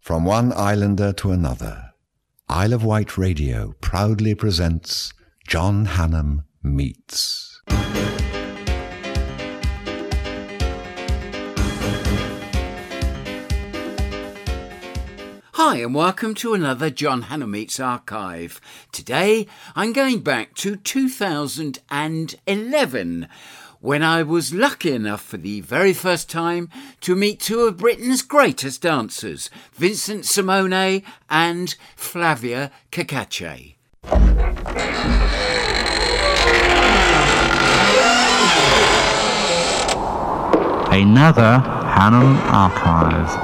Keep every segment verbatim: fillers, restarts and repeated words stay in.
From one islander to another, Isle of Wight Radio proudly presents John Hannam Meets. Hi and welcome to another John Hannam Meets Archive. Today I'm going back to two thousand eleven when I was lucky enough for the very first time to meet two of Britain's greatest dancers, Vincent Simone and Flavia Cacace. Another Hannam Archive.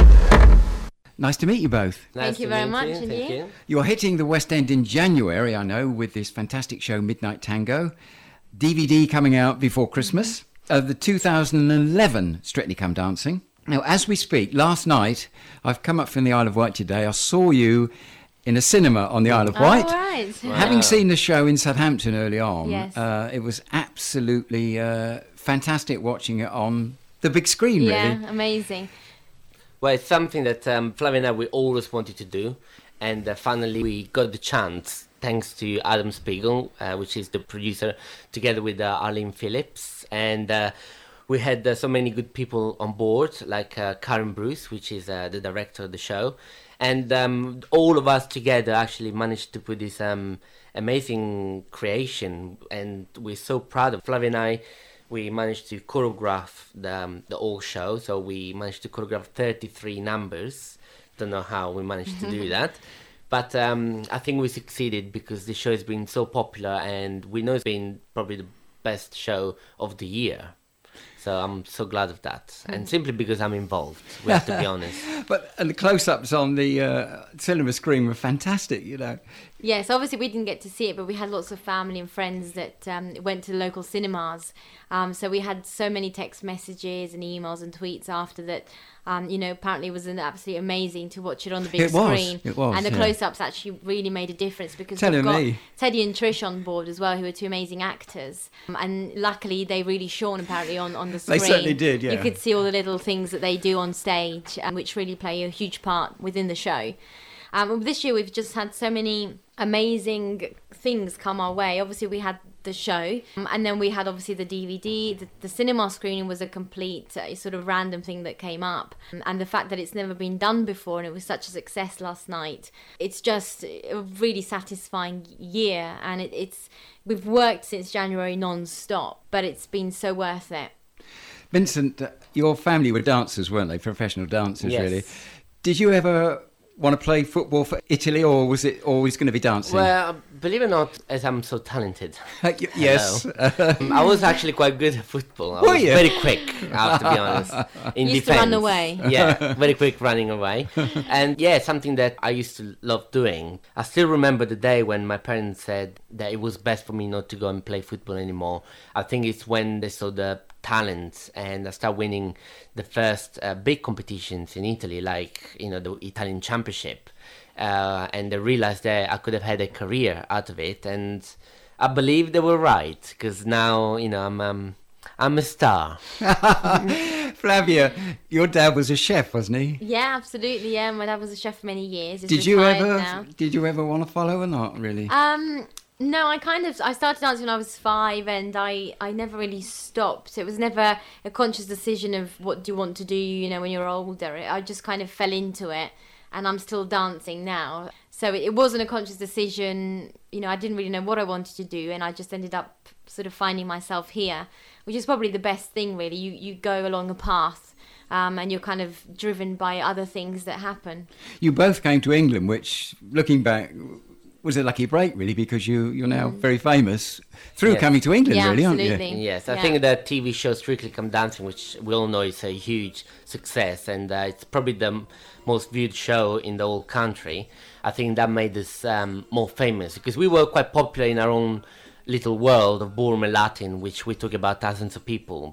Nice to meet you both. Nice Thank you to very meet much, you. and Thank you? you. You're hitting the West End in January, I know, with this fantastic show Midnight Tango. D V D coming out before Christmas. Uh, the two thousand eleven Strictly Come Dancing. Now, as we speak, last night, I've come up from the Isle of Wight today. I saw you in a cinema on the Isle of Wight. Oh, right. Having seen the show in Southampton early on, Yes. uh, it was absolutely uh, fantastic watching it on the big screen, Yeah, really. amazing. Well, it's something that um, Flavia and I we always wanted to do, and uh, finally we got the chance thanks to Adam Spiegel, uh, which is the producer, together with uh, Arlene Phillips, and uh, we had uh, so many good people on board, like uh, Karen Bruce, which is uh, the director of the show, and um, all of us together actually managed to put this um, amazing creation, and we're so proud of Flavia and I. We managed to choreograph the, um, the whole show, so we managed to choreograph thirty-three numbers. Don't know how we managed to do that, but um, I think we succeeded because the show has been so popular, and we know it's been probably the best show of the year. So I'm so glad of that, and simply because I'm involved, we have to be honest. But and the close-ups on the uh, cinema screen were fantastic, you know. Yes, obviously we didn't get to see it, but we had lots of family and friends that um, went to the local cinemas. Um, so we had so many text messages and emails and tweets after that. Um, you know, apparently it was an absolutely amazing to watch it on the big It was, screen. it was, And the yeah. close-ups actually really made a difference because Telling we've got me. Teddy and Trish on board as well, who are two amazing actors. Um, and luckily they really shone apparently on, on the They screen. certainly did, yeah. You could see all the little things that they do on stage, um, which really play a huge part within the show. Um, this year we've just had so many amazing things come our way. Obviously we had the show, um, and then we had obviously the D V D. The, the cinema screening was a complete uh, sort of random thing that came up, um, and the fact that it's never been done before and it was such a success last night. It's just a really satisfying year, and it, it's we've worked since January non-stop, but it's been so worth it. Vincent, uh, your family were dancers, weren't they? Professional dancers, Yes. really. Did you ever want to play football for Italy, or was it always going to be dancing? Well, believe it or not, as I'm so talented. Uh, y- yes. Um, I was actually quite good at football. I Were was you? very quick, I have to be honest. In You used to defense. run away. Yeah, very quick running away. And yeah, something that I used to love doing. I still remember the day when my parents said that it was best for me not to go and play football anymore. I think it's when they saw the talent and I started winning the first uh, big competitions in Italy, like, you know, the Italian Championship. Uh, and they realized that I could have had a career out of it, and I believe they were right, because now, you know, I'm um, I'm a star. Flavia, your dad was a chef, wasn't he? Yeah, absolutely. Yeah, my dad was a chef for many years. He's Did you retired ever? now. Did you ever want to follow or not? Really? Um, no, I kind of I started dancing when I was five, and I I never really stopped. It was never a conscious decision of what do you want to do, you know, when you're older. I just kind of fell into it, and I'm still dancing now. So it, it wasn't a conscious decision. You know, I didn't really know what I wanted to do, and I just ended up sort of finding myself here, which is probably the best thing, really. You you go along a path. Um, and you're kind of driven by other things that happen. You both came to England, which, looking back, was a lucky break, really, because you, you're now very famous through Yes. coming to England, Yeah, really, aren't absolutely. you? Yes, I Yeah. think that T V show Strictly Come Dancing, which we all know is a huge success, and uh, it's probably the m- most viewed show in the whole country. I think that made us um, more famous, because we were quite popular in our own little world of ballroom and Latin, which we talk about thousands of people, but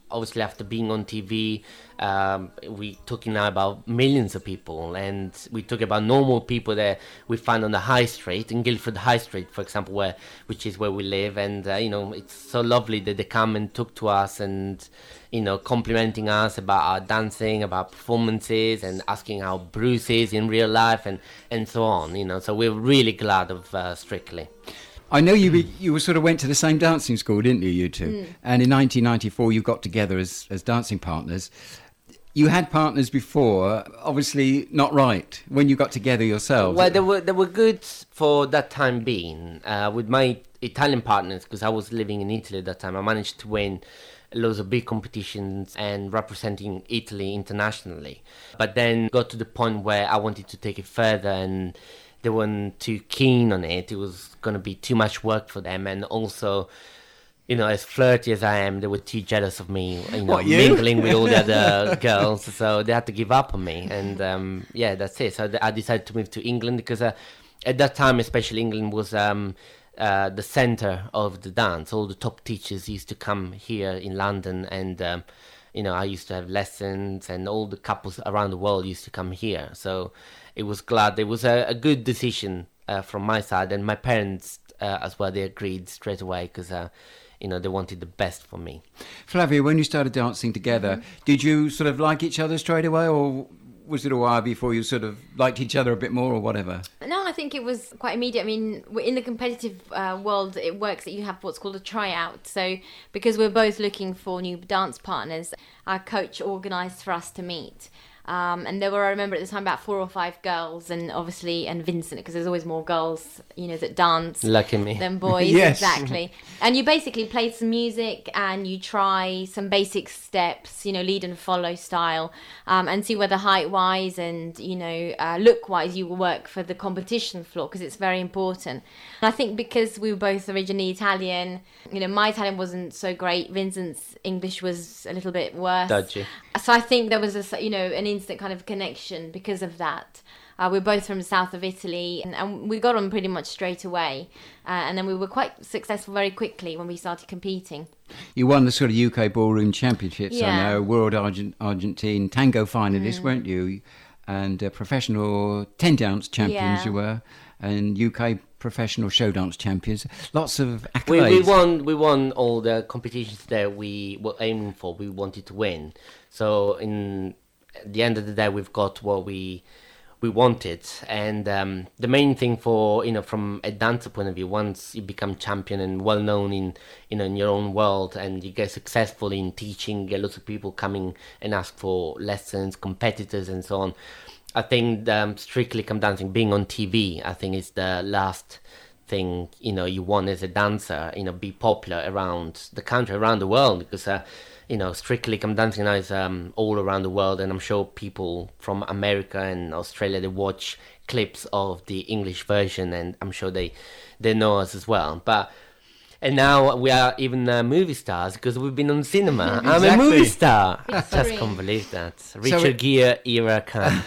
obviously after being on T V, um, we're talking now about millions of people, and we talk about normal people that we find on the high street, in Guildford High Street, for example, where which is where we live, and uh, you know, it's so lovely that they come and talk to us and, you know, complimenting us about our dancing, about performances, and asking how Bruce is in real life, and, and so on, you know, so we're really glad of uh, Strictly. I know you you sort of went to the same dancing school, didn't you, you two? Mm. And in nineteen ninety-four, you got together as, as dancing partners. You had partners before, obviously not right, when you got together yourselves. Well, they were, they were good for that time being. Uh, with my Italian partners, because I was living in Italy at that time, I managed to win loads of big competitions and representing Italy internationally. But then got to the point where I wanted to take it further, and they weren't too keen on it. It was going to be too much work for them, and also, you know, as flirty as I am, they were too jealous of me, you know, what, you? mingling with all the other girls, so they had to give up on me, and um, yeah, that's it. So I decided to move to England, because uh, at that time, especially, England was um, uh, the centre of the dance. All the top teachers used to come here in London, and um, you know, I used to have lessons, and all the couples around the world used to come here, so it was glad. It was a, a good decision uh, from my side, and my parents uh, as well, they agreed straight away, because uh, you know, they wanted the best for me. Flavia, when you started dancing together, mm-hmm. did you sort of like each other straight away, or was it a while before you sort of liked each other a bit more, or whatever? No, I think it was quite immediate. I mean, in the competitive uh, world, it works that you have what's called a tryout. So because we're both looking for new dance partners, our coach organised for us to meet. Um, and there were, I remember at the time, about four or five girls, and obviously, and Vincent, because there's always more girls, you know, that dance Lucky me. than boys. Yes. Exactly. And you basically play some music, and you try some basic steps, you know, lead and follow style, um, and see whether height-wise and, you know, uh, look-wise you will work for the competition floor, because it's very important. And I think because we were both originally Italian, you know, my Italian wasn't so great. Vincent's English was a little bit worse. Dodgy. So I think there was a, you know, an instant kind of connection because of that. Uh, we're both from the south of Italy, and, and we got on pretty much straight away. Uh, and then we were quite successful very quickly when we started competing. You won the sort of U K Ballroom Championships, Yeah. I know, World Argent- Argentine Tango finalist, Mm. weren't you? And uh, professional ten dance champions Yeah. you were, and U K professional show dance champions. Lots of We, accolades. we won. We won all the competitions that we were aiming for. We wanted to win. So in at the end of the day, we've got what we we wanted. And um, the main thing for, you know, from a dancer point of view, once you become champion and well known in, you know, in your own world, and you get successful in teaching, get lots of people coming and ask for lessons, competitors, and so on. I think um, Strictly Come Dancing, being on T V, I think is the last thing, you know, you want as a dancer, you know, be popular around the country, around the world, because, uh, you know, Strictly Come Dancing now is um, all around the world, and I'm sure people from America and Australia, they watch clips of the English version, and I'm sure they, they know us as well. But and now we are even uh, movie stars, because we've been on cinema. I'm a Exactly. movie star. I just History. can't believe that. Richard it- Gere era come.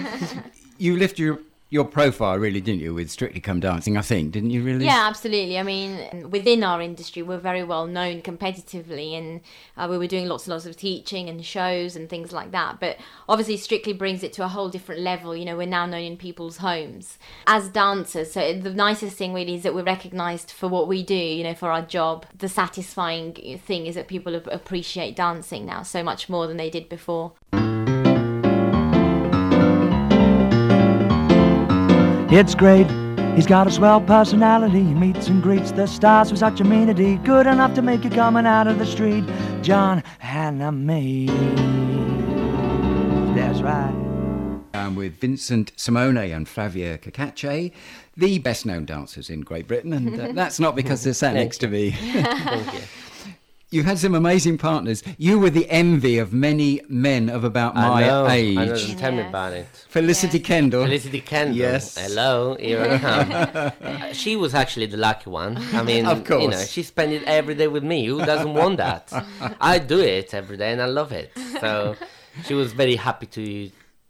You lifted your, your profile, really, didn't you, with Strictly Come Dancing, I think, didn't you, really? Yeah, absolutely. I mean, within our industry, we're very well known competitively, and uh, we were doing lots and lots of teaching and shows and things like that. But obviously, Strictly brings it to a whole different level. You know, we're now known in people's homes as dancers. So the nicest thing really is that we're recognised for what we do, you know, for our job. The satisfying thing is that people ap- appreciate dancing now so much more than they did before. It's great, he's got a swell personality. He meets and greets the stars with such amenity. Good enough to make you coming out of the street. John Hannamy. That's right. Um, with Vincent Simone and Flavia Cacace, the best-known dancers in Great Britain, and uh, that's not because they're sat next to me. Thank you. You had some amazing partners. You were the envy of many men of about my I know, age. I know, tell me Yes. about it. Felicity Yes. Kendall. Felicity Kendall. Yes. Hello, here I come. Uh, she was actually the lucky one. I mean, Of course. you know, she spent it every day with me. Who doesn't want that? I do it every day and I love it. So she was very happy to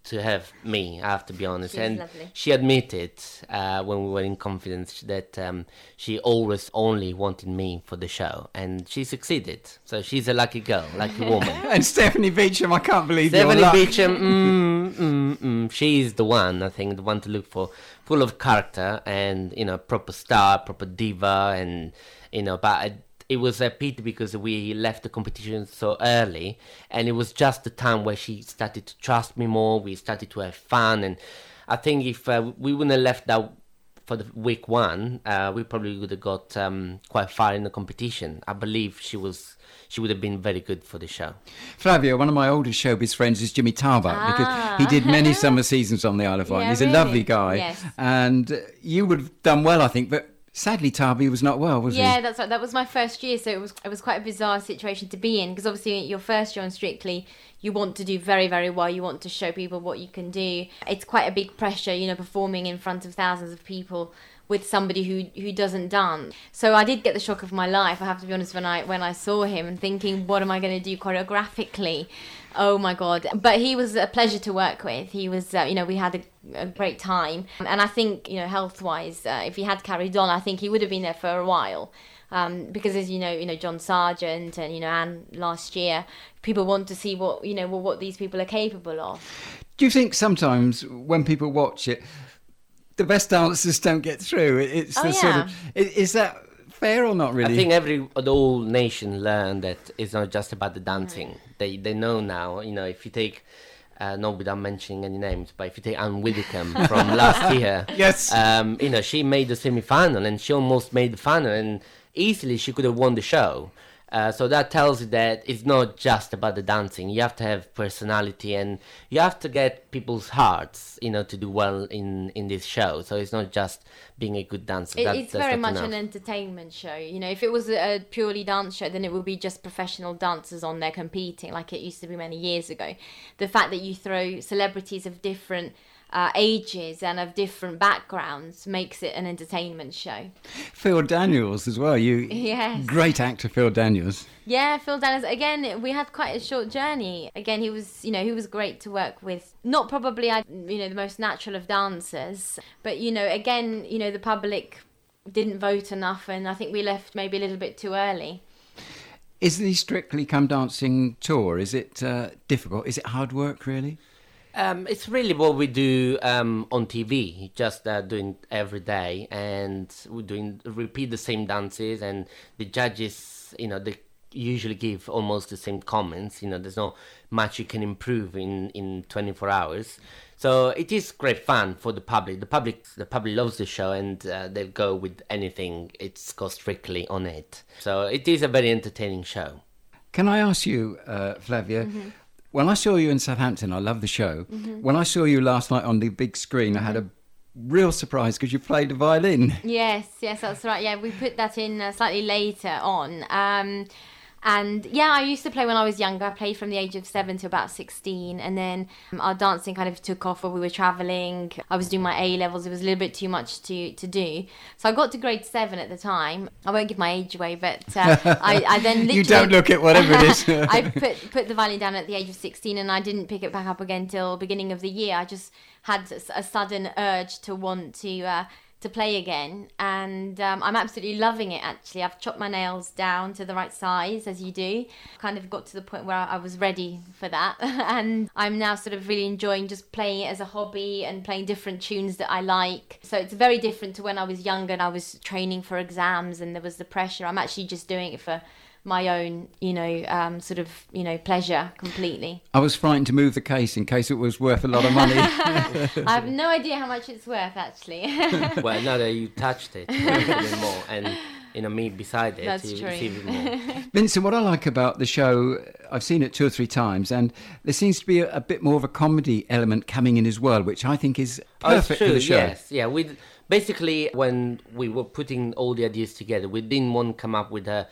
to have me, I have to be honest. She's and lovely. she admitted uh, when we were in confidence that um, she always only wanted me for the show, and she succeeded. So she's a lucky girl, lucky woman. And Stephanie Beacham, I can't believe Stephanie your luck. Beacham, mm, mm, mm, she's the one, I think, the one to look for, full of character and, you know, proper star, proper diva, and, you know, but I, it was a pity because we left the competition so early, and it was just the time where she started to trust me more, we started to have fun, and I think if uh, we wouldn't have left that for the week one, uh, we probably would have got um, quite far in the competition. I believe she was... she would have been very good for the show. Flavia, one of my oldest showbiz friends is Jimmy Tarbuck, Ah. because he did many summer seasons on the Isle of Wight. Yeah, He's really? a lovely guy. Yes. And uh, you would have done well, I think, but sadly Tarby was not well, was Yeah, he? that's right. That was my first year, so it was it was quite a bizarre situation to be in, because obviously your first year on Strictly, you want to do very, very well. You want to show people what you can do. It's quite a big pressure, you know, performing in front of thousands of people with somebody who who doesn't dance. So I did get the shock of my life, I have to be honest, when I when I saw him and thinking, what am I going to do choreographically? Oh my God. But he was a pleasure to work with. He was, uh, you know, we had a, a great time. And I think, you know, health-wise, uh, if he had carried on, I think he would have been there for a while. Um, because as you know, you know, John Sargent and, you know, Anne last year, people want to see what, you know, what these people are capable of. Do you think sometimes when people watch it, the best dancers don't get through? It's Oh, the sort yeah. of, i- is that fair or not really? I think every the whole nation learned that it's not just about the dancing. They they know now. You know, if you take, uh, not without mentioning any names, but if you take Anne Widdecombe from last year, Yes. um, you know, she made the semi-final and she almost made the final, and easily she could have won the show. Uh, so that tells you that it's not just about the dancing. You have to have personality, and you have to get people's hearts, you know, to do well in, in this show. So it's not just being a good dancer. It, That- it's that's very not much enough. an entertainment show. You know, if it was a, a purely dance show, then it would be just professional dancers on there competing, like it used to be many years ago. The fact that you throw celebrities of different uh, ages and of different backgrounds makes it an entertainment show. Phil Daniels as well. You Yes. Great actor, Phil Daniels. Yeah, Phil Daniels. Again, we had quite a short journey. Again, he was, you know, he was great to work with. Not probably, uh, you know, the most natural of dancers, but you know, again, you know, the public didn't vote enough, and I think we left maybe a little bit too early. Is the Strictly Come Dancing tour, is it uh, difficult? Is it hard work, really? Um, it's really what we do um, on T V, just uh, doing every day, and we're doing repeat the same dances, and the judges, you know, they usually give almost the same comments. You know, there's not much you can improve in, in twenty-four hours. So it is great fun for the public. The public, the public loves the show, and uh, they go with anything. It's got Strictly on it. So it is a very entertaining show. Can I ask you, uh, Flavia, Mm-hmm. when I saw you in Southampton, I love the show. When I saw you last night on the big screen, I had a real surprise because you played the violin. Yes, yes, that's right. Yeah, we put that in uh, slightly later on. Um, and yeah, I used to play when I was younger. I played from the age of seven to about sixteen. And then um, our dancing kind of took off when we were travelling. I was doing my A levels. It was a little bit too much to, to do. So I got to grade seven at the time. I won't give my age away, but uh, I, I then literally... You don't look at whatever it is. I put, put the violin down at the age of sixteen, and I didn't pick it back up again till beginning of the year. I just had a sudden urge to want to... Uh, to play again, and um, I'm absolutely loving it. Actually, I've chopped my nails down to the right size, as you do. Kind of got to the point where I was ready for that, and I'm now sort of really enjoying just playing it as a hobby and playing different tunes that I like. So it's very different to when I was younger and I was training for exams and there was the pressure. I'm actually just doing it for my own, you know, um, sort of, you know, pleasure completely. I was frightened to move the case in case it was worth a lot of money. I have no idea how much it's worth, actually. Well, now that you touched it, it's a bit more, and you know me beside it, That's you true. see it more. Vincent, what I like about the show, I've seen it two or three times, and there seems to be a, a bit more of a comedy element coming in as well, which I think is Oh, it's perfect true, for the show. Yes, yeah. We basically, when we were putting all the ideas together, we didn't want to come up with a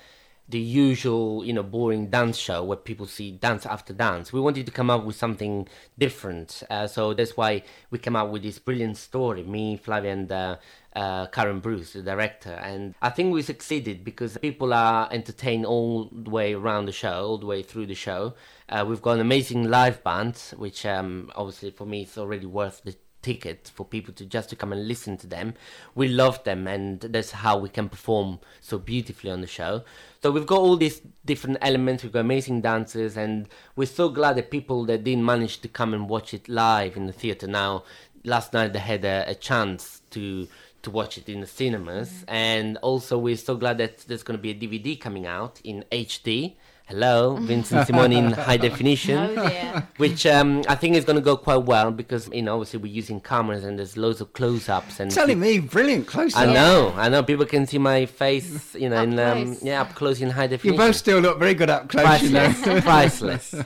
the usual, you know, boring dance show where people see dance after dance. We wanted to come up with something different. Uh, so that's why we came up with this brilliant story, me, Flavia, and uh, uh, Karen Bruce, the director. And I think we succeeded because people are entertained all the way around the show, all the way through the show. Uh, we've got an amazing live band, which um, obviously for me is already worth the ticket for people to just to come and listen to them. We love them, and that's how we can perform so beautifully on the show. So we've got all these different elements, we've got amazing dancers, and we're so glad that people that didn't manage to come and watch it live in the theatre now, last night they had a, a chance to to watch it in the cinemas. Mm-hmm. And also we're so glad that there's going to be a D V D coming out in H D. Hello, Vincent Simone in high definition, Oh dear. which um, I think is going to go quite well because, you know, obviously we're using cameras and there's loads of close-ups. And Telling me, brilliant close I up. know, I know. People can see my face, you know, Up in um, close. yeah, up close in high You definition. both still look very good up close, you know. priceless, priceless.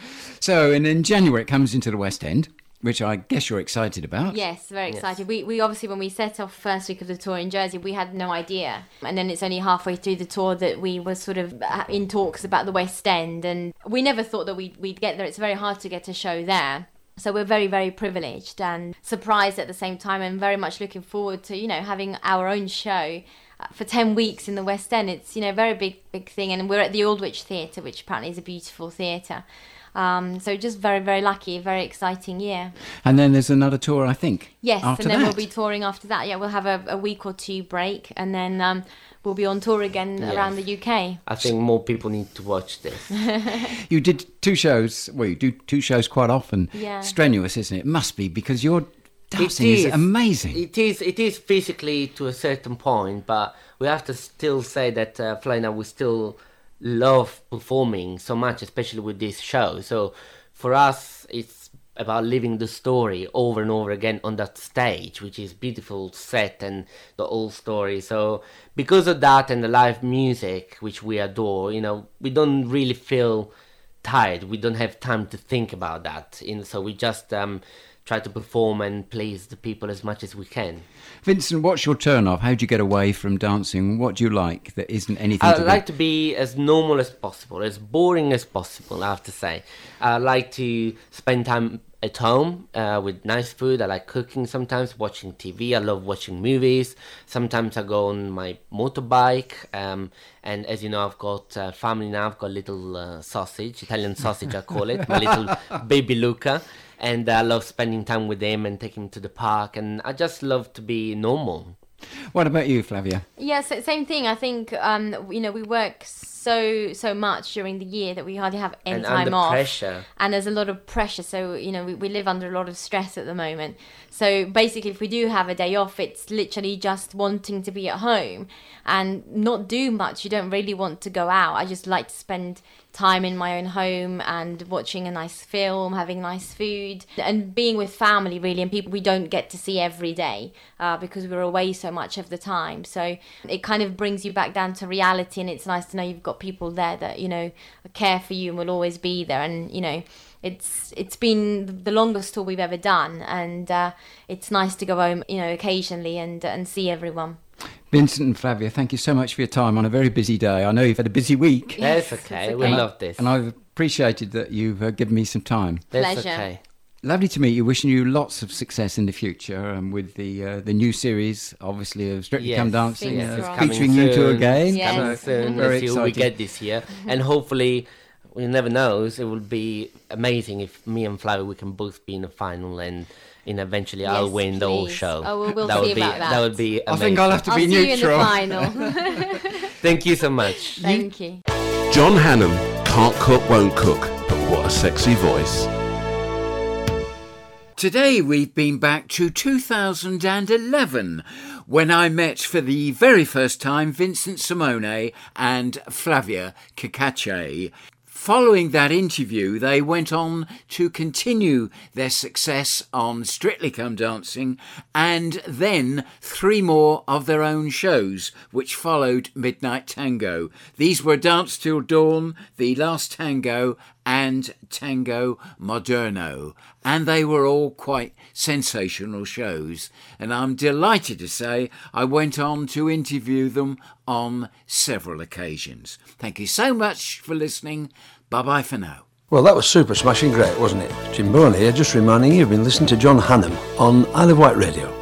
So, and in January it comes into the West End, which I guess you're excited about. Yes, very excited. We we obviously, when we set off first week of the tour in Jersey, we had no idea. And then it's only halfway through the tour that we were sort of in talks about the West End. And we never thought that we'd, we'd get there. It's very hard to get a show there. So we're very, very privileged and surprised at the same time, and very much looking forward to, you know, having our own show for ten weeks in the West End. It's, you know, a very big, big thing. And we're at the Aldwych Theatre, which apparently is a beautiful theatre. Um, so just very, very lucky, very exciting year. And then there's another tour, I think. Yes, after and then that. we'll be touring after that. Yeah, we'll have a, a week or two break, and then um, we'll be on tour again Yes. around the U K. I think more people need to watch this. You did two shows. Well, you do two shows quite often. Yeah. Strenuous, isn't it? It must be because your dancing It is. is. amazing. It is. It is physically to a certain point, but we have to still say that uh, Flavia, we still love performing so much, especially with this show. So for us, it's about living the story over and over again on that stage, which is beautiful set and the whole story. So because of that and the live music, which we adore, you know, we don't really feel tired. We don't have time to think about that. You know, so we just um, try to perform and please the people as much as we can. Vincent, what's your turn off? How do you get away from dancing? What do you like that isn't anything I to do? like to be as normal as possible, as boring as possible, I have to say. I like to spend time at home uh, with nice food. I like cooking sometimes, watching T V. I love watching movies. Sometimes I go on my motorbike. Um, and as you know, I've got uh, family now. I've got a little uh, sausage, Italian sausage I call it, my little baby Luca. And I love spending time with him and taking him to the park. And I just love to be normal. What about you, Flavia? Yes, same thing. I think um, you know, we work so so much during the year that we hardly have any And time under off. pressure. And there's a lot of pressure. So you know, we, we live under a lot of stress at the moment. So basically, if we do have a day off, it's literally just wanting to be at home and not do much. You don't really want to go out. I just like to spend time in my own home and watching a nice film, having nice food, and being with family really, and people we don't get to see every day uh, because we're away so much of the time. So it kind of brings you back down to reality, and it's nice to know you've got people there that, you know, care for you and will always be there. And you know, it's it's been the longest tour we've ever done, and uh, it's nice to go home, you know, occasionally and and see everyone. Vincent and Flavia, thank you so much for your time on a very busy day. I know you've had a busy week. Yes, That's okay. it's We okay. love this. And I've appreciated that you've uh, given me some time. That's Pleasure. okay. Lovely to meet you. Wishing you lots of success in the future um, with the uh, the new series, obviously, of Strictly Yes. Come Dancing, Fingers uh, crossed. featuring you two soon. again. Yes. Coming soon. Very Let's see what we exciting. get this year. And hopefully, we never know, it will be amazing if me and Flavia, we can both be in the final and in eventually I'll Yes, win the whole please. show. Oh, we'll- we'll that see would be, about that. would be I amazing. think I'll have to I'll be see neutral. you in the final. Thank you so much. Thank you. John Hannam can't cook, won't cook, but what a sexy voice. Today we've been back to two thousand eleven when I met for the very first time Vincent Simone and Flavia Cacace. Following that interview, they went on to continue their success on Strictly Come Dancing and then three more of their own shows, which followed Midnight Tango. These were Dance Till Dawn, The Last Tango and Tango Moderno, and they were all quite sensational shows, and I'm delighted to say I went on to interview them on several occasions. Thank you so much for listening. Bye-bye for now. Well, that was super smashing great, wasn't it? Jim Bourne here, just reminding you you've been listening to John Hannam on Isle of Wight Radio.